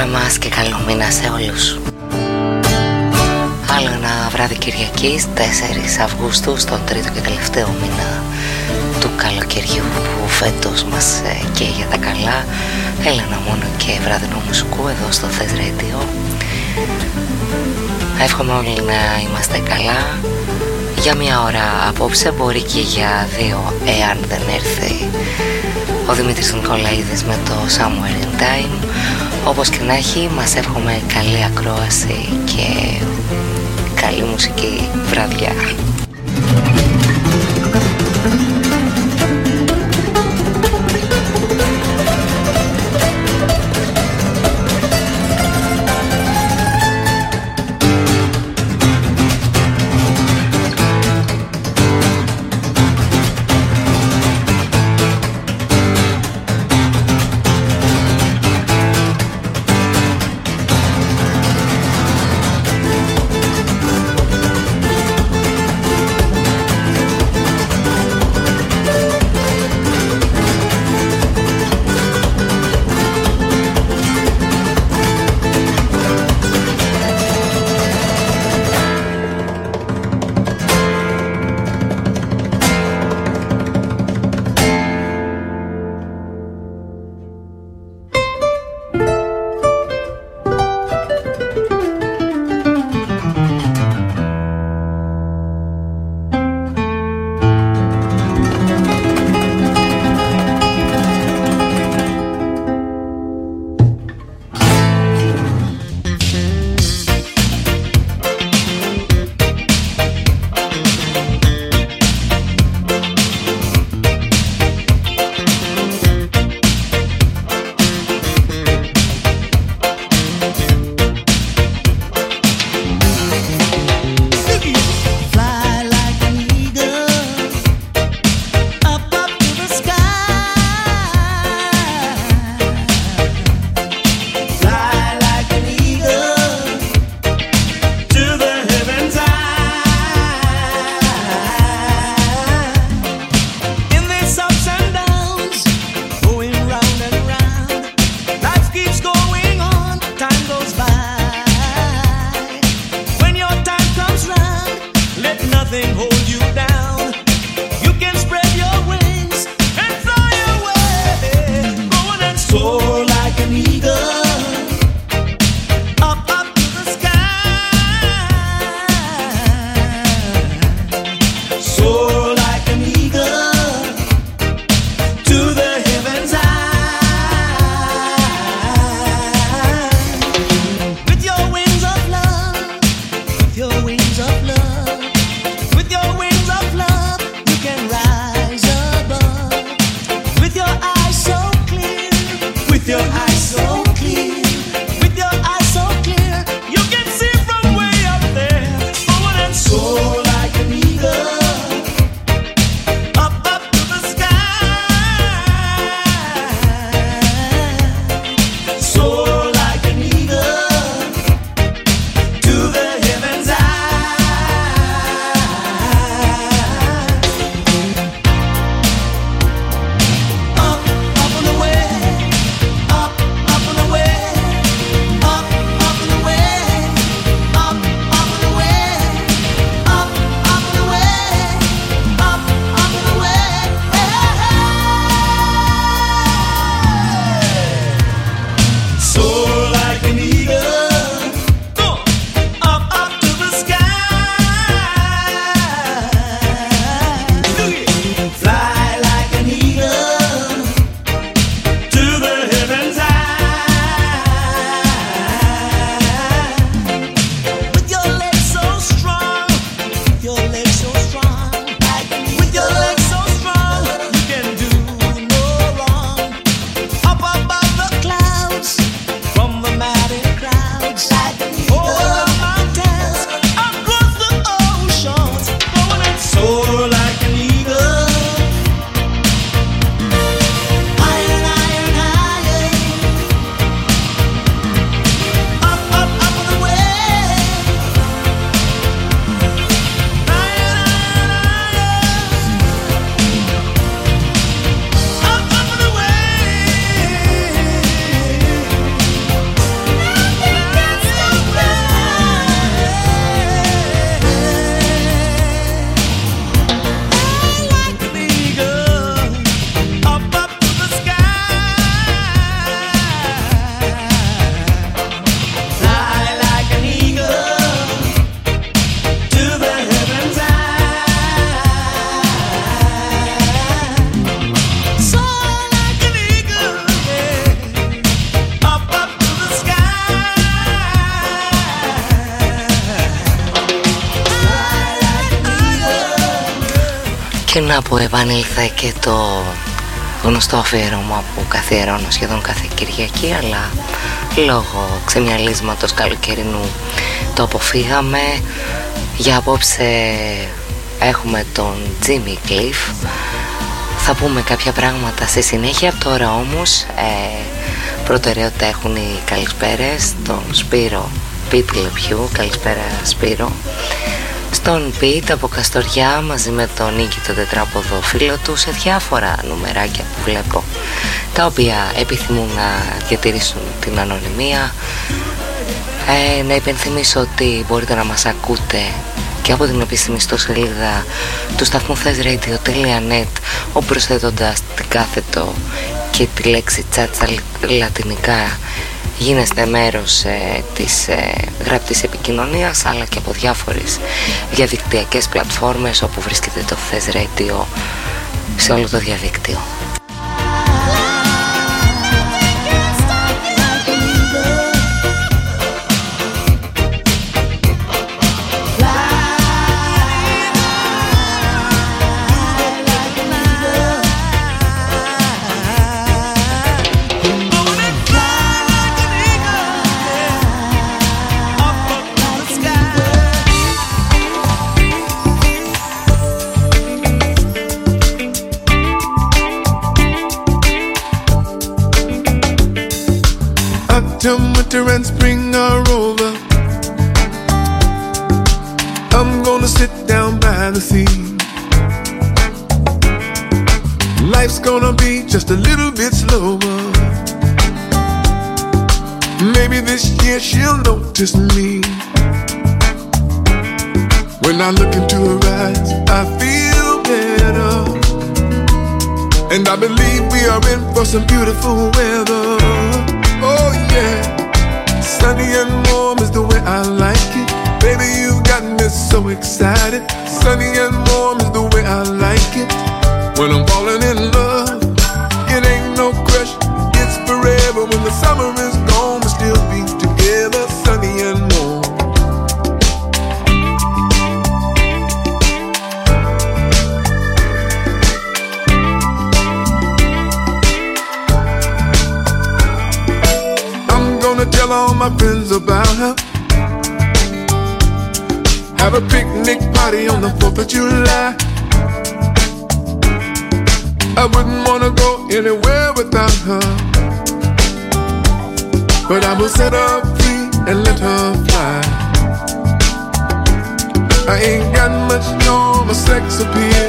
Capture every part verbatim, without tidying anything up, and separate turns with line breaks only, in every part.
Καλημέρα μας και καλό μήνα σε όλους. Άλλο ένα βράδυ Κυριακής, τέσσερις Αυγούστου, στον τρίτο και τελευταίο μήνα του καλοκαιριού που φέτος μας καίει για τα καλά. Έλενα μόνο και βραδινό μουσικού εδώ στο Θες Radio. Εύχομαι όλοι να είμαστε καλά. Για μια ώρα απόψε, μπορεί και για δύο εάν δεν έρθει ο Δημήτρης Νικολαίδης με το Somewhere in Time. Όπως και να έχει, μας εύχομαι καλή ακρόαση και καλή μουσική βραδιά. Και να που επανήλθε και το γνωστό αφιέρωμα που καθιερώνω σχεδόν κάθε Κυριακή, αλλά λόγω ξεμιαλίσματος καλοκαιρινού το αποφύγαμε. Για απόψε έχουμε τον Jimmy Cliff. Θα πούμε κάποια πράγματα στη συνέχεια. Τώρα όμως ε, προτεραιότητα έχουν οι καλησπέρες. Τον Σπύρο Πιτ Λεπιού. Καλησπέρα Σπύρο. Στον Πιτ από Καστοριά μαζί με τον Νίκη τον τετράποδο φίλο του, σε διάφορα νουμεράκια που βλέπω, τα οποία επιθυμούν να διατηρήσουν την ανωνυμία. Ε, να υπενθυμίσω ότι μπορείτε να μας ακούτε και από την επίσημη ιστοσελίδα του σταθμού thesradio.net, όπου προσθέτοντας την κάθετο και τη λέξη chat στα λατινικά γίνεστε μέρος ε, της ε, γραπτής επικοινωνίας, αλλά και από διάφορες διαδικτυακές πλατφόρμες όπου βρίσκεται το Thes Radio σε όλο το διαδίκτυο.
Winter and spring are over. I'm gonna sit down by the sea. Life's gonna be just a little bit slower. Maybe this year she'll notice me. When I look into her eyes, I feel better. And I believe we are in for some beautiful weather. Oh yeah, sunny and warm is the way I like it. Baby, you got me so excited. Sunny and warm is the way I like it. When I'm falling in love, it ain't no crush, it's forever. When the summer is gone, we'll still be together. Sunny and warm. Tell all my friends about her. Have a picnic party on the fourth of July. I wouldn't wanna go anywhere without her, but I will set her free and let her fly. I ain't got much on my sex appeal,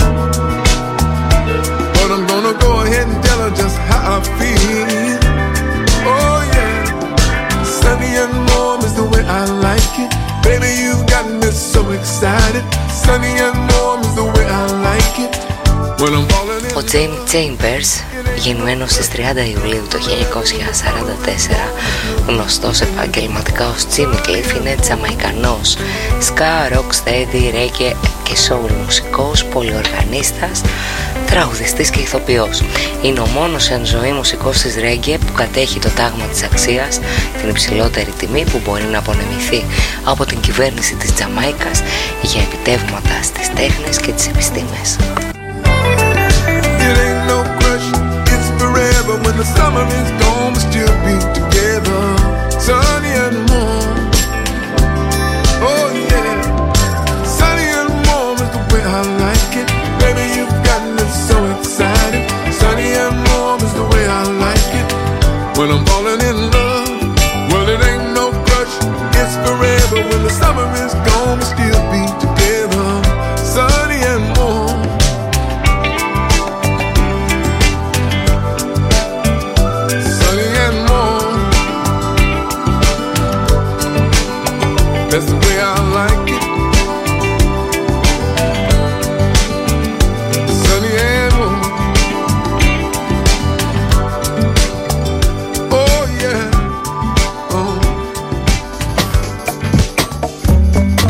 but I'm gonna go ahead and tell her just how I feel. Oh yeah, sunny and warm is the way I like it. Baby, you got me so excited. Sunny and warm is the way I like it. When I'm falling in.
Ο Jamie Chambers, γεννημένος στις τριάντα Ιουλίου του χίλια εννιακόσια σαράντα τέσσερα, γνωστός επαγγελματικά ως Jimmy Cliff, είναι Τζαμαϊκανός ska, rocksteady, reggae και soul μουσικός, πολυοργανίστας, τραγουδιστής και ηθοποιός. Είναι ο μόνος εν ζωή μουσικός της reggae που κατέχει το τάγμα της αξίας, την υψηλότερη τιμή που μπορεί να απονεμηθεί από την κυβέρνηση της Τζαμάικας για επιτεύγματα στις τέχνες και τις επιστήμες.
When the summer is gone, we'll still be together, sunny and warm. Oh yeah, sunny and warm is the way I like it. Baby, you've got me so excited. Sunny and warm is the way I like it. When I'm falling in love, well it ain't no crush, it's forever. When the summer is gone, we'll still be together, sunny and warm. That's the way I like it. Sunny and warm. Oh yeah. Oh.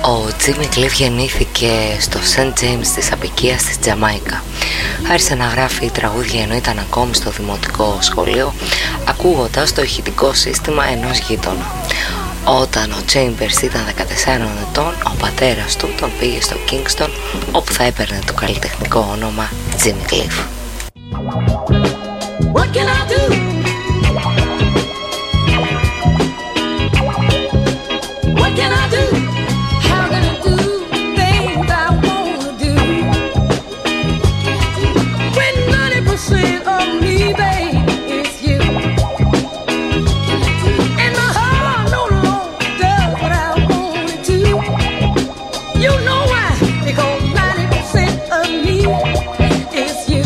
Ο Jimmy Cliff γεννήθηκε στο Σεντ James της αποικίας της Τζαμάικα. Άρχισε να γράφει τραγούδια ενώ ήταν ακόμη στο δημοτικό σχολείο, ακούγοντας το ηχητικό σύστημα ενός γείτονα. Όταν ο Chambers ήταν δεκατεσσάρων ετών, ο πατέρας του τον πήγε στο Kingston, όπου θα έπαιρνε το καλλιτεχνικό όνομα Jimmy Cliff.
What can I do? What can I do? How can I do things I wanna do? When ninety percent of me, babe, is you, and my heart no longer does what I want it to. You know why? Because ninety percent of me is you.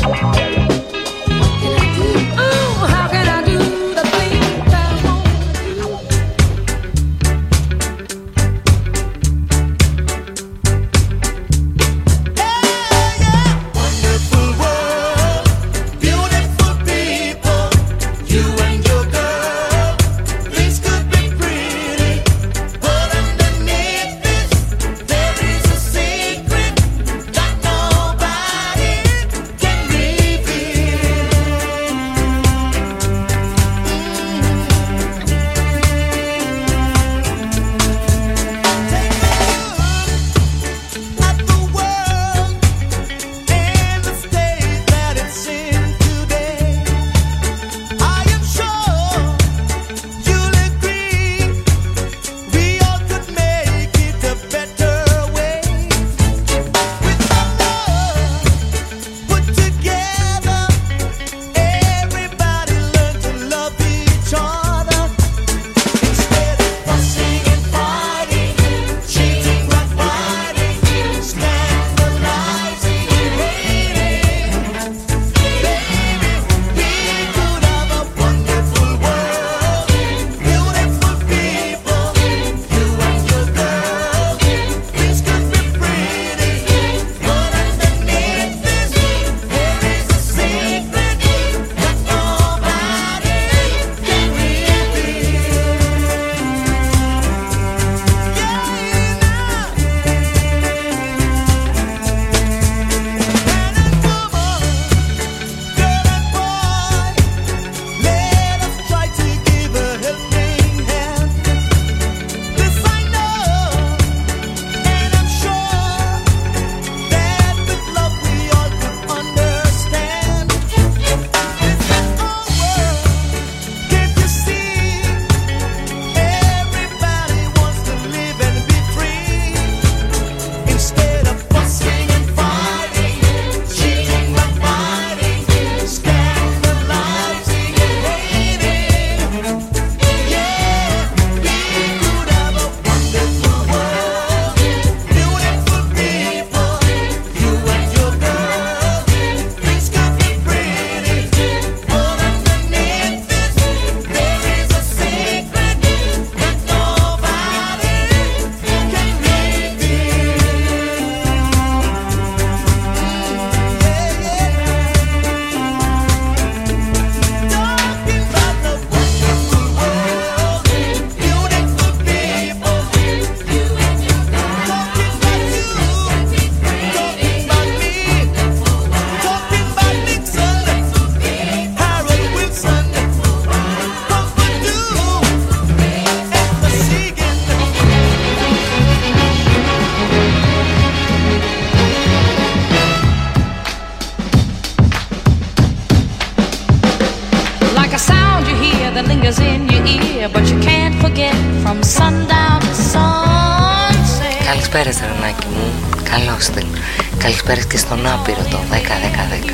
Καλησπέρα Ρανάκη μου, καλώς την. Καλησπέρα και στον άπειρο το δέκα δέκα δέκα.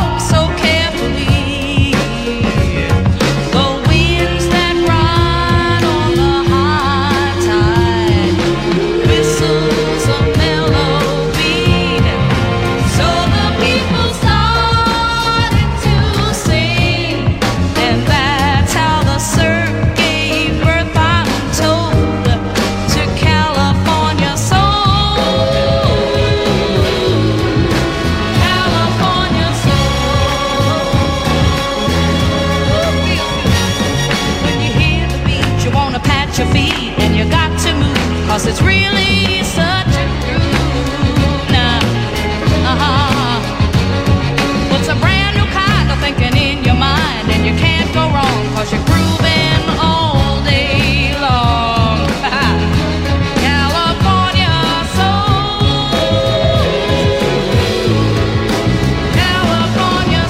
The winds that rise
it's really such a groove now. Uh-huh. What's a brand new kind of thinking in your mind, and you can't go wrong, cause you're grooving all day long. California soul, California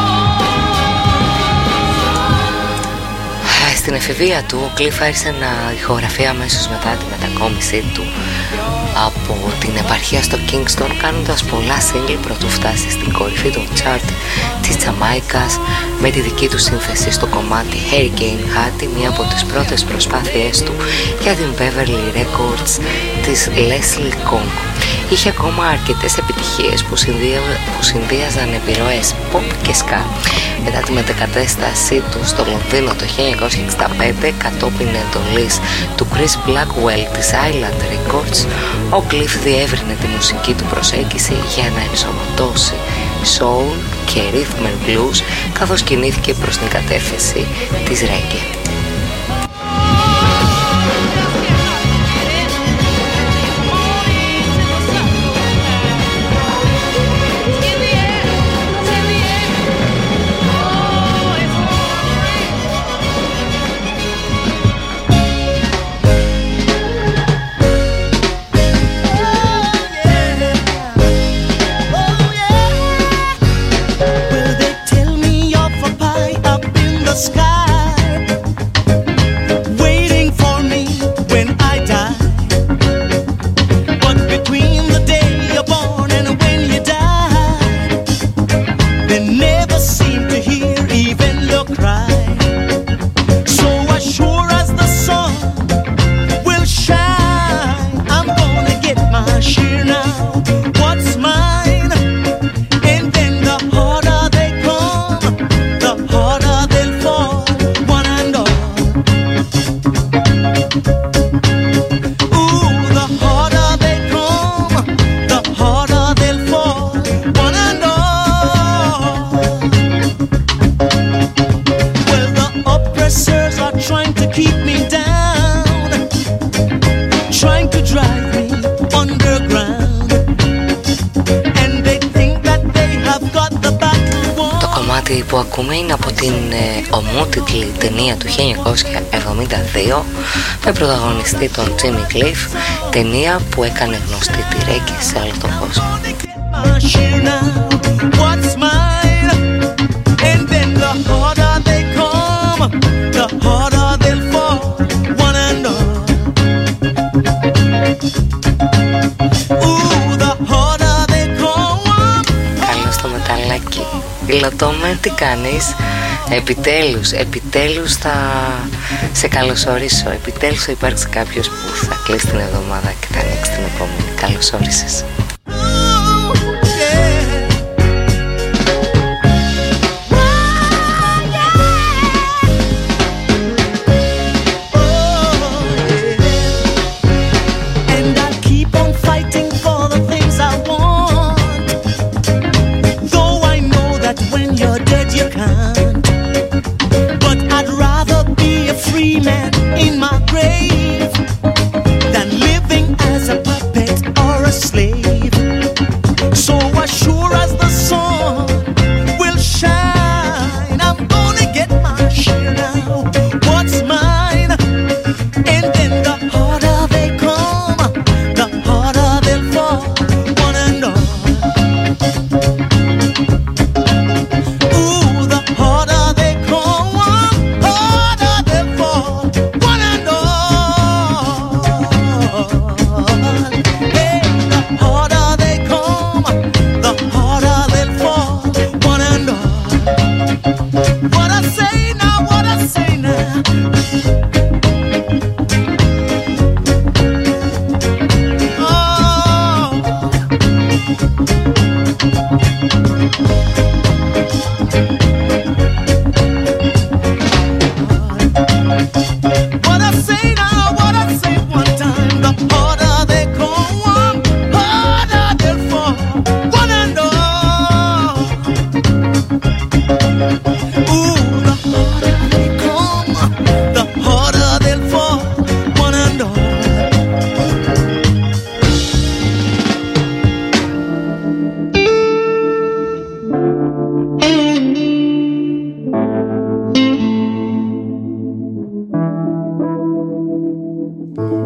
soul.
Στην εφηβεία του, ο Cliff άρχισε να ηχογραφεί αμέσως μετά τη μετακόμισή του από την επαρχία στο Kingston, κάνοντας πολλά single πρωτού φτάσει στην κορυφή των chart της Τζαμάικας με τη δική του σύνθεση στο κομμάτι Hurricane Hattie, μία από τις πρώτες προσπάθειές του για την Beverly Records της Leslie Kong. Είχε ακόμα αρκετές επιτυχίες που, συνδύα, που συνδύαζαν επιρροές pop και ska. Μετά τη μετεκατέστασή του στο Λονδίνο το χίλια εννιακόσια εξήντα πέντε κατόπιν εντολής του Chris Blackwell της Island Records, ο Cliff διεύρυνε τη μουσική του προσέγγιση για να ενσωματώσει soul και rhythm and blues, καθώς κινήθηκε προς την κατεύθυνση της reggae. Που ακούμε είναι από την ε, ομότιτλη ταινία του χίλια εννιακόσια εβδομήντα δύο με πρωταγωνιστή τον Jimmy Cliff, ταινία που έκανε γνωστή τη reggae σε όλο τον κόσμο. Καλώς το μεταλλάκι. Υλοτόμε, τι κάνεις? Επιτέλους, επιτέλους θα σε καλωσορίσω. Επιτέλους θα υπάρξει κάποιος που θα κλείσει την εβδομάδα και θα ανοίξει την επόμενη. Καλώς όρισες.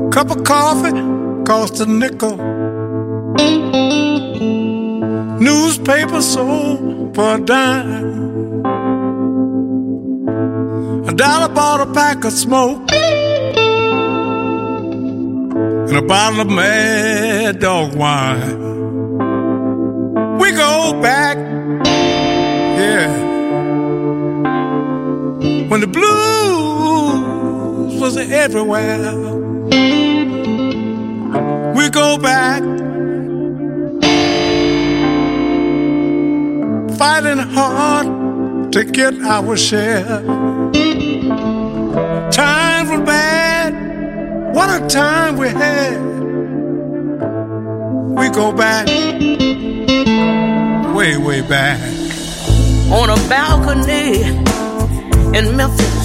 Cup of coffee cost a nickel. Newspaper sold for a dime. A dollar bought a pack of smoke and a bottle of Mad Dog wine. We go back, yeah, when the blues was everywhere. We go back, fighting hard to get our share. Times were bad, what a time we had. We go back, way, way back.
On a balcony in Memphis,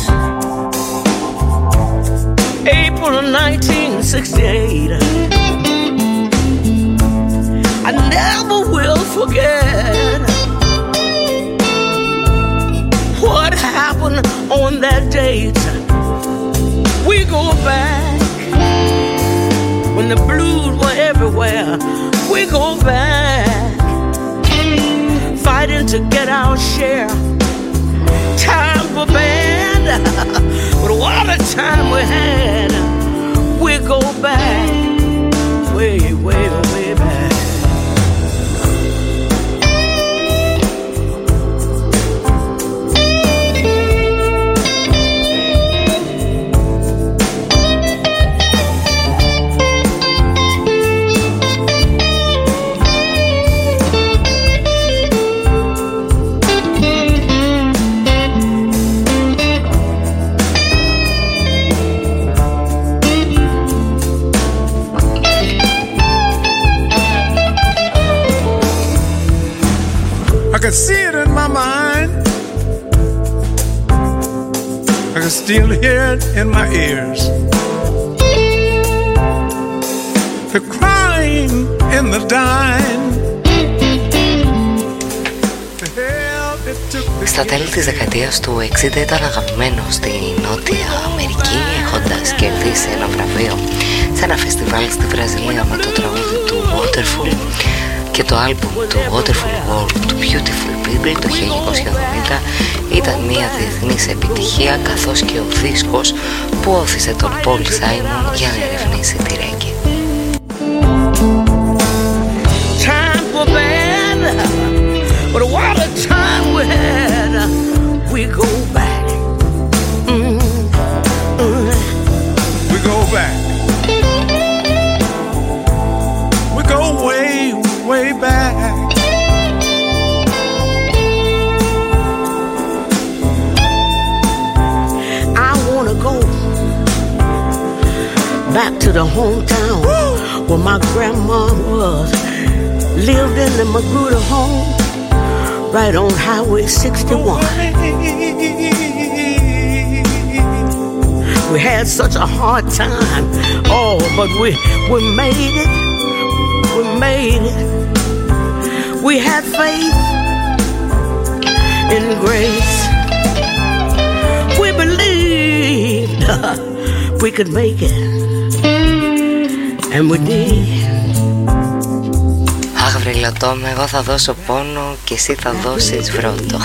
April of nineteen sixty-eight. I never will forget what happened on that date. We go back when the blues were everywhere. We go back fighting to get our share. Times were bad, but what a time we had. We go back, way, way, way back.
I could see it in my mind. I can still hear it in my ears. The crying in the dying. The hell it took me.
Στα τέλη της δεκαετίας του εξήντα ήταν αγαπημένος στη Νότια Αμερική, έχοντας κερδίσει ένα βραβείο σε ένα φεστιβάλ στη Βραζιλία με το τραγούδι του Waterful, και το άλμπουμ του Waterful World του Beautiful People το χίλια εννιακόσια εβδομήντα ήταν μια διεθνής επιτυχία, καθώς και ο δίσκος που όθησε τον Paul Simon για να ερευνήσει τη ρέγγι.
Times were bad, but what a time we had. We go back. Mm, mm.
We go back. We go way, way back.
I wanna go back to the hometown. Woo! Where my grandma was. Lived in the Magruder home, right on Highway sixty-one. We had such a hard time, oh, but we, we made it, we made it. We had faith in grace. We believed we could make it, and we did.
Αχ, βρελωτό με, εγώ θα δώσω πόνο και εσύ θα δώσεις βρότο.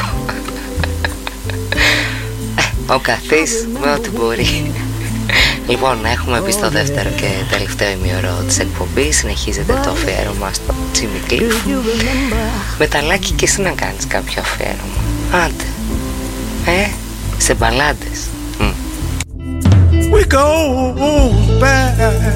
Ο καθής με ό,τι μπορεί. Λοιπόν, έχουμε μπει στο δεύτερο και τελευταίο ημιωρό της εκπομπής. Συνεχίζεται το αφιέρωμα στο Jimmy Cliff. Μεταλλάκι και εσύ να κάνεις κάποιο αφιέρωμα. Άντε, ε, σε μπαλάντες. Mm.
We go back.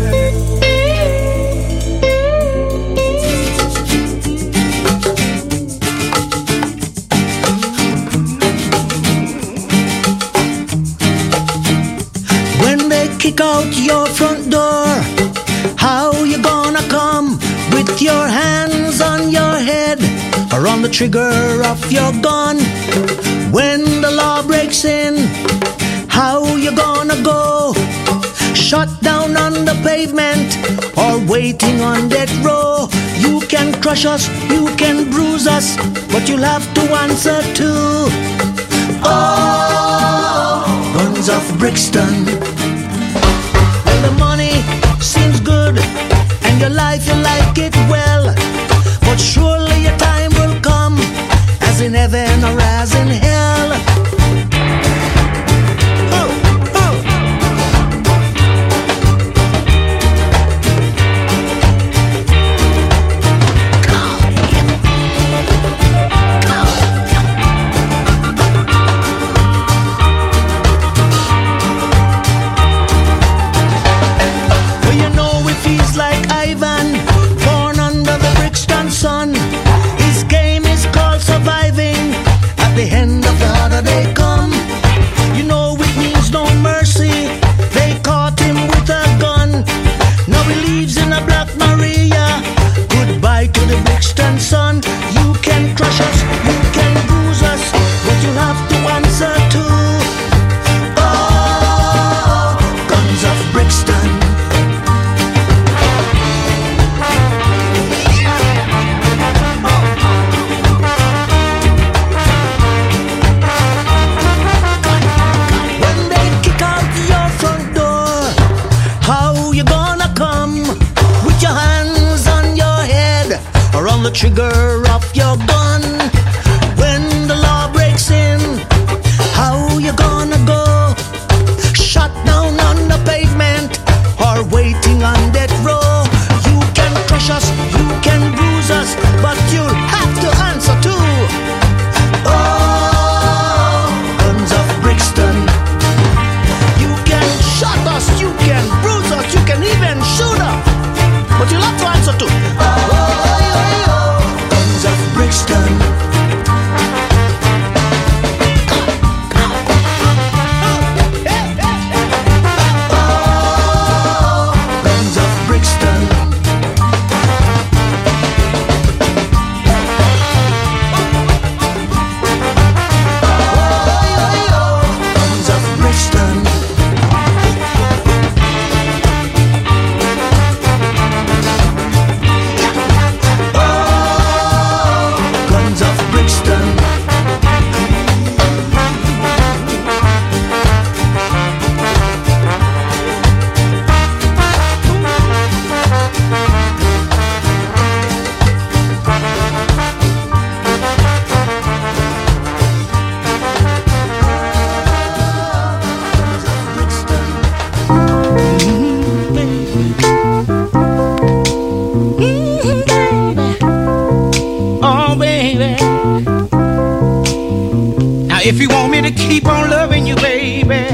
Kick out your front door. How you gonna come with your hands on your head or on the trigger of your gun? When the law breaks in, how you gonna go? Shut down on the pavement or waiting on that row? You can crush us, you can bruise us, but you'll have to answer too. Oh, guns of Brixton. The money trigger of your gun. When the law breaks in, how you gonna go? Shut down on the pavement or waiting on death row? You can crush us, you can bruise us, but you'll have to answer too. Oh, guns of Brixton. You can shot us, you can bruise us, you can even shoot us, but you'll have to answer too. Oh, oh, oh, oh, oh. Guns of Brixton.
If you want me to keep on loving you, baby,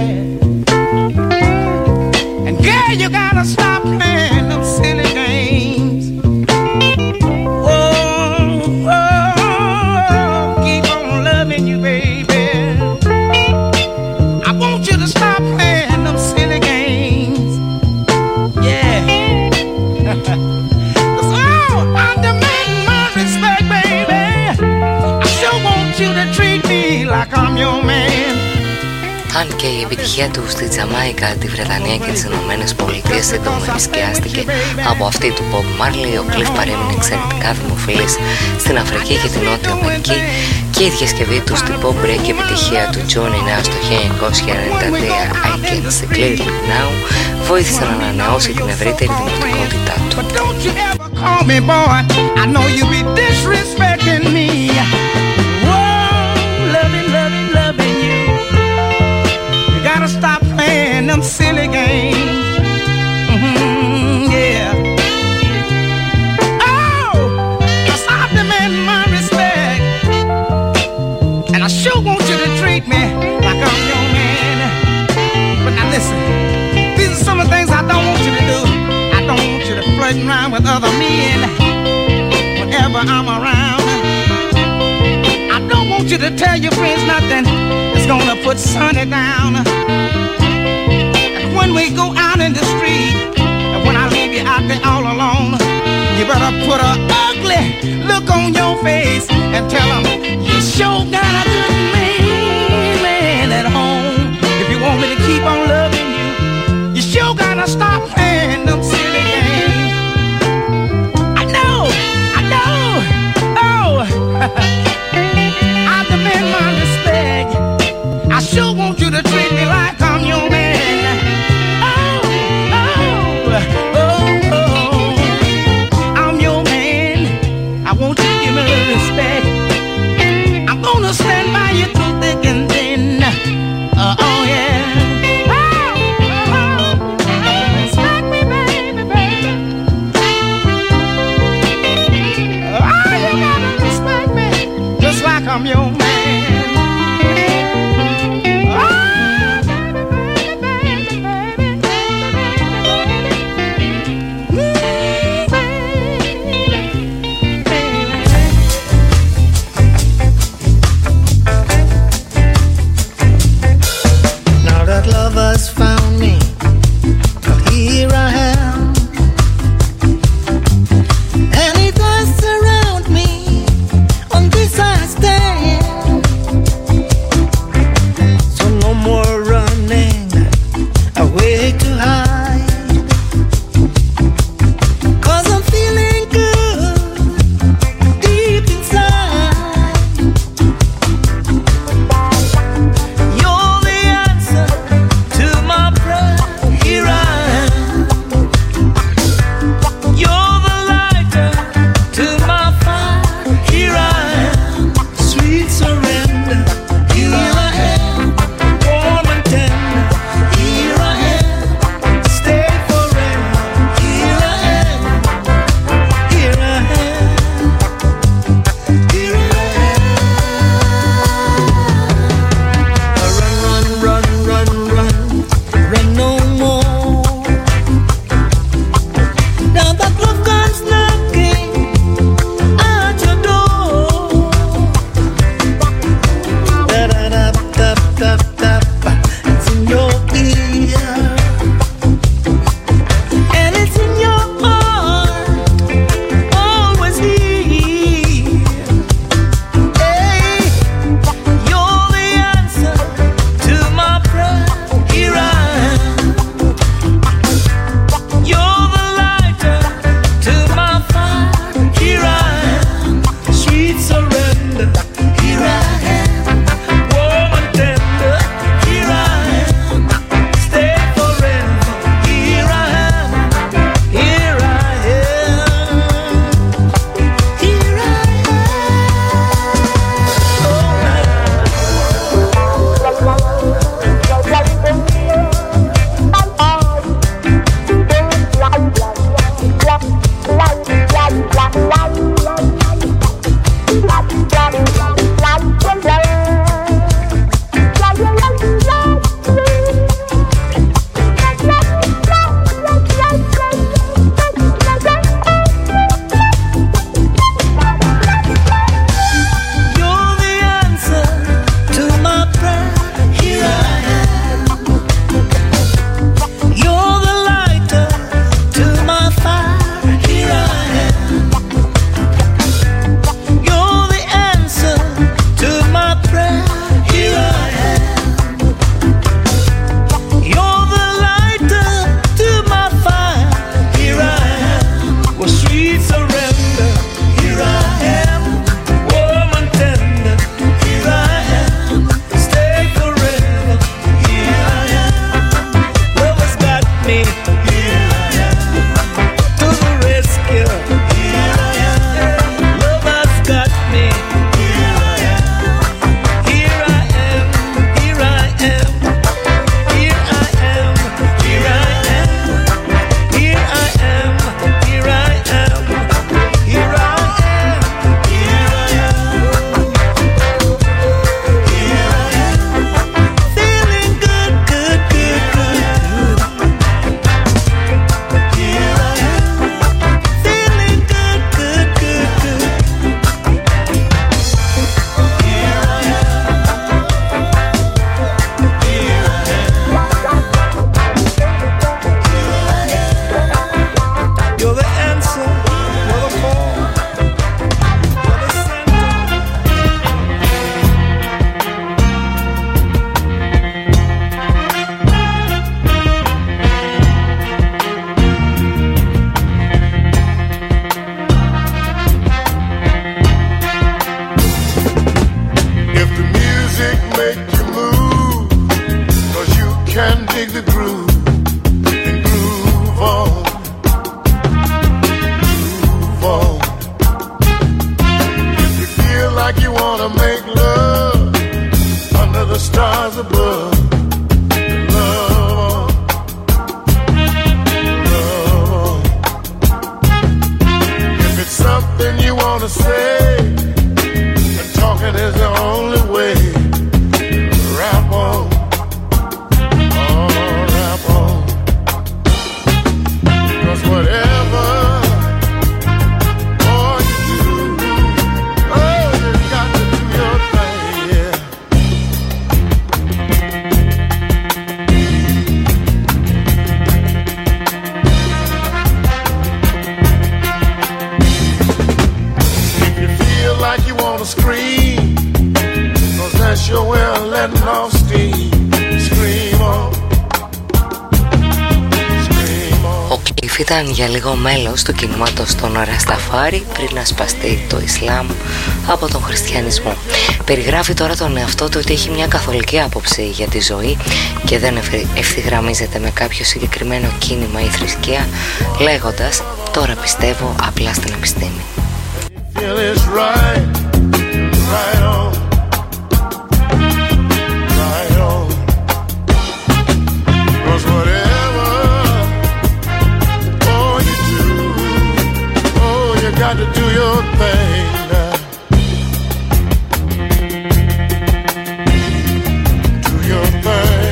and girl, you gotta stop playing them silly games. Oh, oh, keep on loving you, baby. I want you to stop playing them silly games. Yeah. Cause, oh, I demand my respect, baby. I sure want you to treat me like I'm your man.
Αν και η επιτυχία του στη Τζαμάικα, τη Βρετανία και τις Ηνωμένες Πολιτείες σύντομα επισκιάστηκε από αυτή του Bob Marley, ο Cliff παρέμεινε εξαιρετικά δημοφιλής στην Αφρική και την Νότια Αμερική και η διασκευή του στην pop break επιτυχία του Johnny Nash το χίλια εννιακόσια ενενήντα τρία I Can See Clearly Now βοήθησε να ανανεώσει την ευρύτερη δημοτικότητά του.
Stop playing them silly games. Mm-hmm, yeah. Oh, 'cause I demand my respect, and I sure want you to treat me like I'm your man. But now listen, these are some of the things I don't want you to do. I don't want you to flirt around with other men whenever I'm around. I don't want you to tell your friends nothing that's gonna put Sonny down. When we go out in the street, and when I leave you out there all alone, you better put an ugly look on your face and tell them you sure got a good man, man at home. If you want me to keep on loving you, you sure gotta stop playing them silly games. I know, I know, oh, I demand my respect. I sure want you to treat me like I'm your man. Stand by you through
wanna say, and talking is the only way. Rap on, oh, rap on. 'Cause whatever, oh, you do, oh, you got to do your thing, yeah. Like you wanna scream, 'cause that's your way of letting off steam. Scream on, scream on.
Ο Cliff ήταν για λίγο μέλος του κινήματος των Ρασταφάρι πριν να σπαστεί το Ισλάμ από τον χριστιανισμό. Περιγράφει τώρα τον εαυτό του ότι έχει μια καθολική άποψη για τη ζωή και δεν ευθυγραμμίζεται με κάποιο συγκεκριμένο κίνημα ή θρησκεία, λέγοντας «Τώρα πιστεύω απλά στην επιστήμη».
Feel it's right, right on, right on. 'Cause whatever, oh, you do, oh, you got to do your thing now. Do your thing.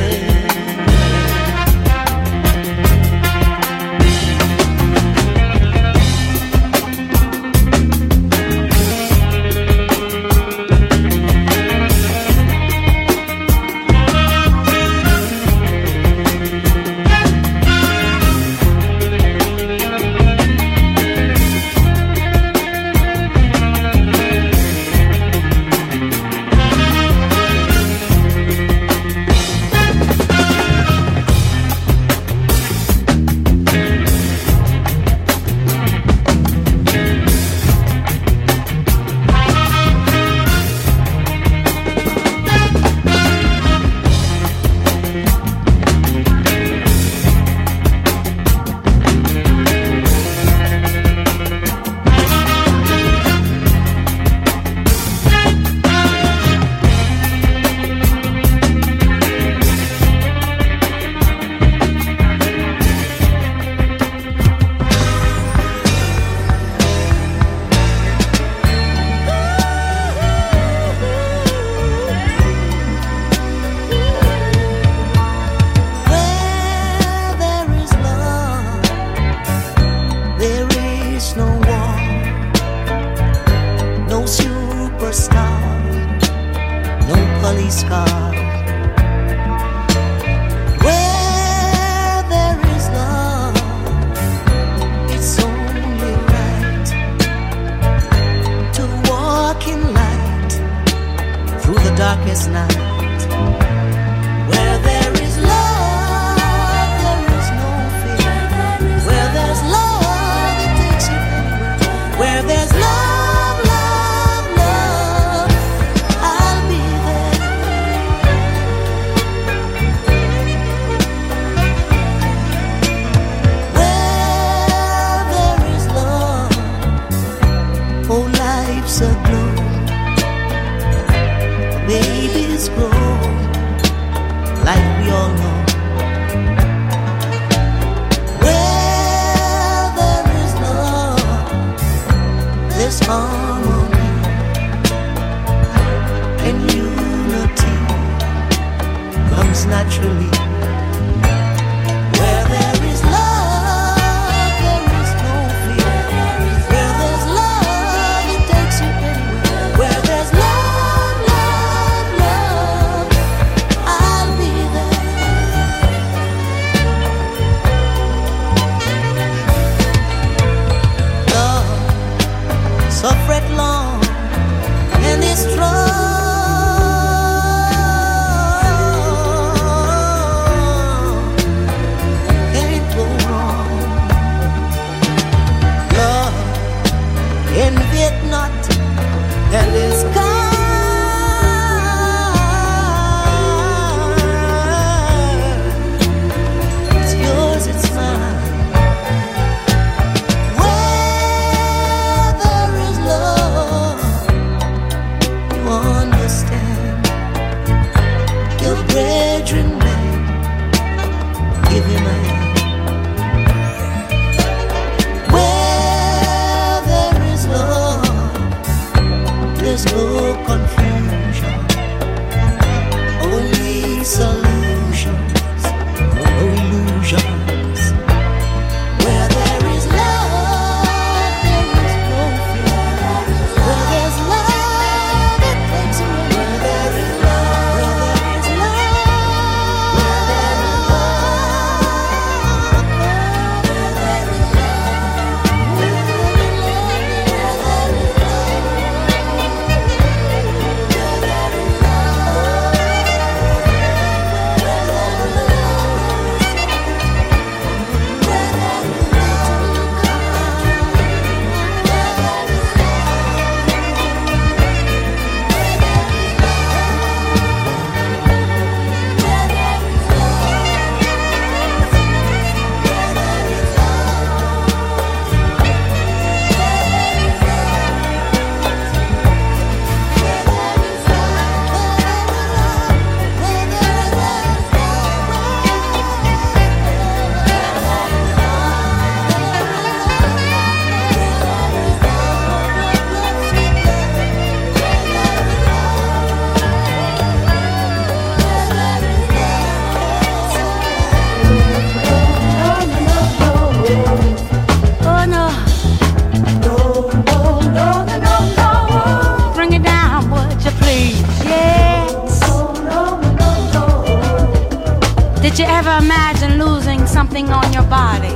anything on your body,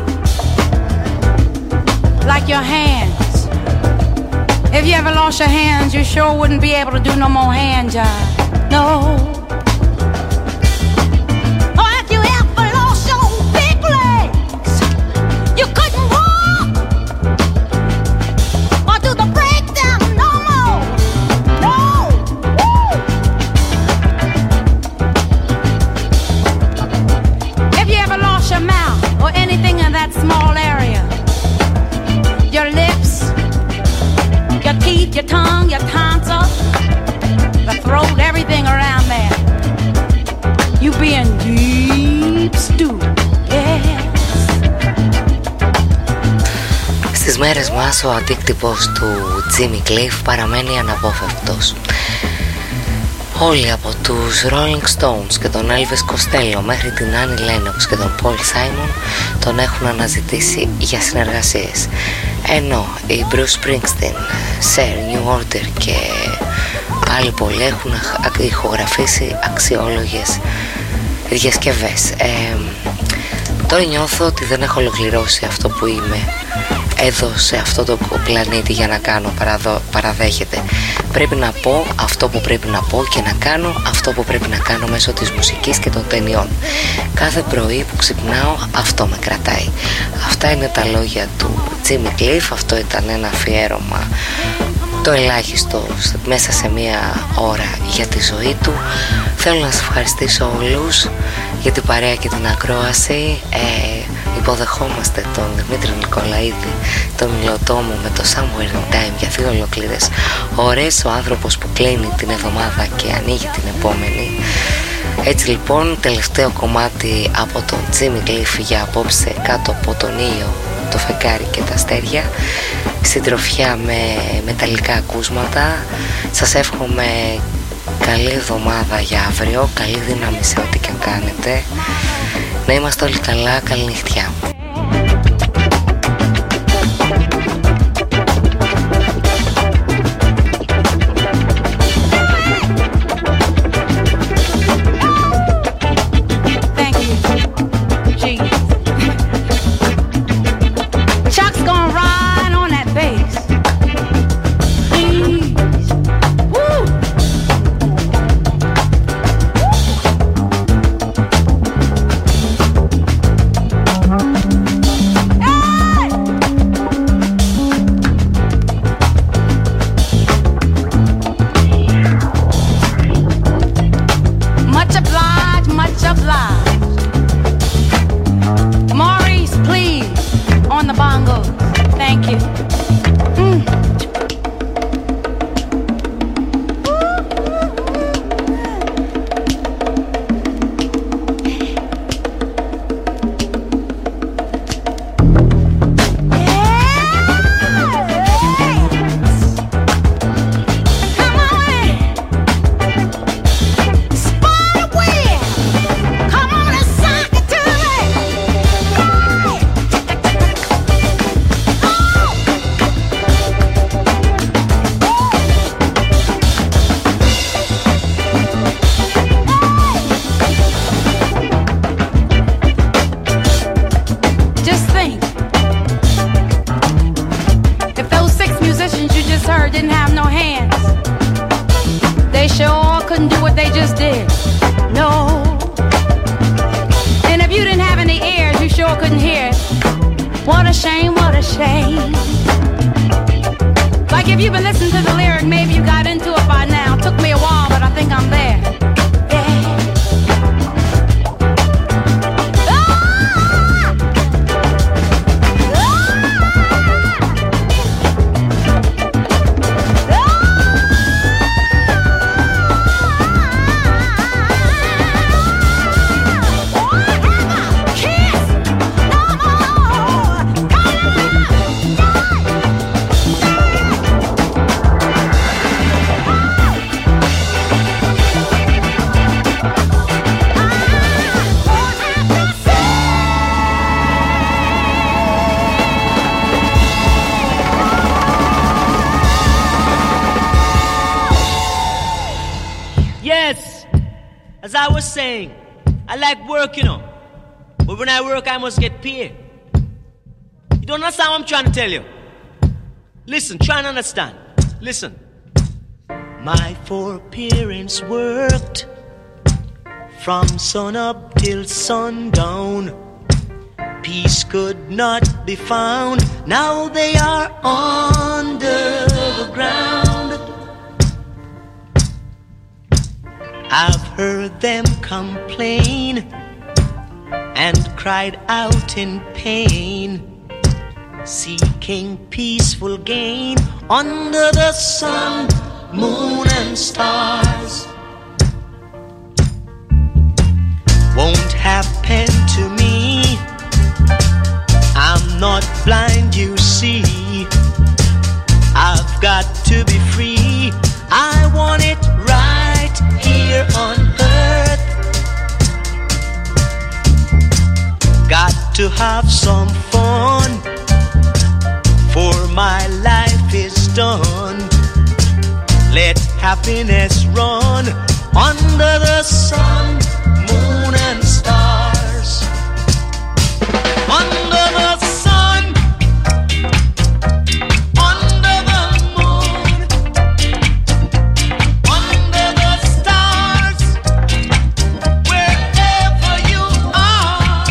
like your hands. If you ever lost your hands, you sure wouldn't be able to do no more hand job. No. Or if you ever lost your big legs, you couldn't walk or do the breakdown no more. No. Woo. If you ever lost your mouth or anything in that small area, your lips, your teeth, your tongue, your tonsils, the throat, everything around there, you be in deep stew. Yes.
Στις μέρες μας ο αντίκτυπος του Jimmy Cliff παραμένει αναπόφευκτος. Όλοι από τους Rolling Stones και τον Elvis Costello μέχρι την Annie Lennox και τον Paul Simon τον έχουν αναζητήσει για συνεργασίες, ενώ οι Bruce Springsteen, Sir New Order και άλλοι πολλοί έχουν ηχογραφήσει αξιόλογες διασκευές. Ε, τώρα νιώθω ότι δεν έχω ολοκληρώσει αυτό που είμαι εδώ σε αυτό το πλανήτη για να κάνω, παραδο, παραδέχεται. Πρέπει να πω αυτό που πρέπει να πω και να κάνω αυτό που πρέπει να κάνω μέσω της μουσικής και των ταινιών. Κάθε πρωί που ξυπνάω αυτό με κρατάει. Αυτά είναι τα λόγια του Jimmy Cliff. Αυτό ήταν ένα αφιέρωμα, το ελάχιστο μέσα σε μία ώρα για τη ζωή του. Θέλω να σας ευχαριστήσω όλους για την παρέα και την ακρόαση. ε, Υποδεχόμαστε τον Δημήτρη Νικολαίδη, τον μιλωτό μου, με το Somewhere in Time για δύο ολόκληρες ώρες. Ο άνθρωπος που κλείνει την εβδομάδα και ανοίγει την επόμενη. Έτσι λοιπόν, τελευταίο κομμάτι από τον Jimmy Cliff για απόψε, κάτω από τον ήλιο, το φεγγάρι και τα αστέρια, συντροφιά με μεταλλικά ακούσματα. Σας εύχομαι καλή εβδομάδα για αύριο, καλή δύναμη σε ό,τι και αν κάνετε. Να είμαστε όλοι καλά, καλή νυχτιά.
But when I work, I must get paid. You don't understand what I'm trying to tell you? Listen, try and understand. Listen. My four parents worked from sun up till sundown. Peace could not be found. Now they are under the ground. I've heard them complain and cried out in pain, seeking peaceful gain under the sun, moon and stars. Won't happen to me. I'm not blind, you see. I've got to be free. I want it right here on earth. Got to have some fun, for my life is done. Let happiness run under the sun, moon and stars. Under the sun, under the moon, under the stars, wherever you are.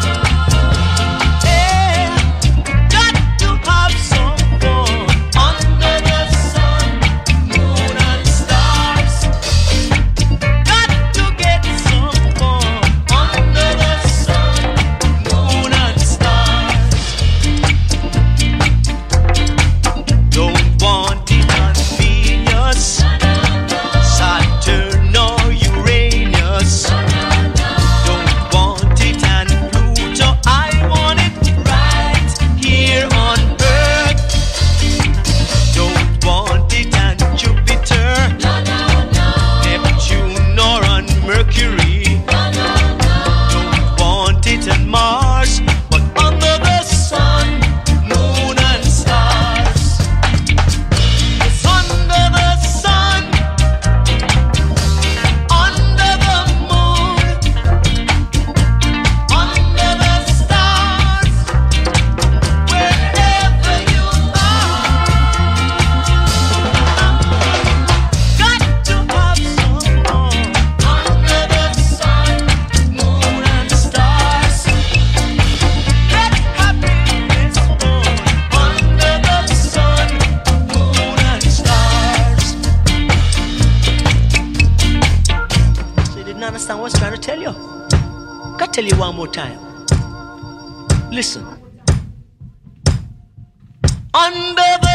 Yeah, got to have some fun under the sun, moon and stars. Got to get some fun under the sun, moon and stars. Don't want it on Venus, Saturn or Uranus. Don't want it on Pluto. I want it right here on Earth. Don't want it on Jupiter, Neptune or on Mercury. Don't want it on Mars, but under the sun, moon and stars. It's under the sun, under the moon, under the stars, wherever you are. Got to have some fun under the sun, moon and stars. Let happiness run under the sun, moon and stars. So you didn't understand what I was trying to tell you? Gotta tell you one more time. Listen. Under the